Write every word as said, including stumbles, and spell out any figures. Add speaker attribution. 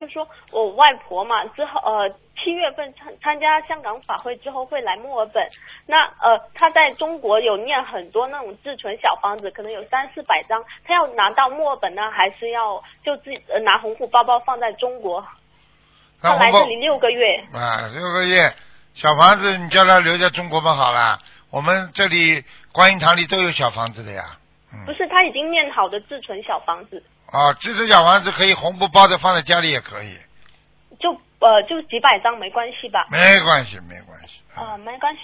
Speaker 1: 说我外婆嘛，之后呃七月份参参加香港法会之后会来墨尔本，那呃她在中国有念很多那种自存小房子，可能有三四百张，她要拿到墨尔本呢，还是要就自己、呃、拿红户包包放在中国？她来这里六个月
Speaker 2: 啊，六个月小房子你叫她留在中国嘛好了，我们这里观音堂里都有小房子的呀。嗯、
Speaker 1: 不是，她已经念好的自存小房子。
Speaker 2: 啊，自存小房子可以红布包着放在家里也可以。
Speaker 1: 就呃就几百张没关系吧？
Speaker 2: 没关系，没关系。
Speaker 1: 啊、呃，没关系。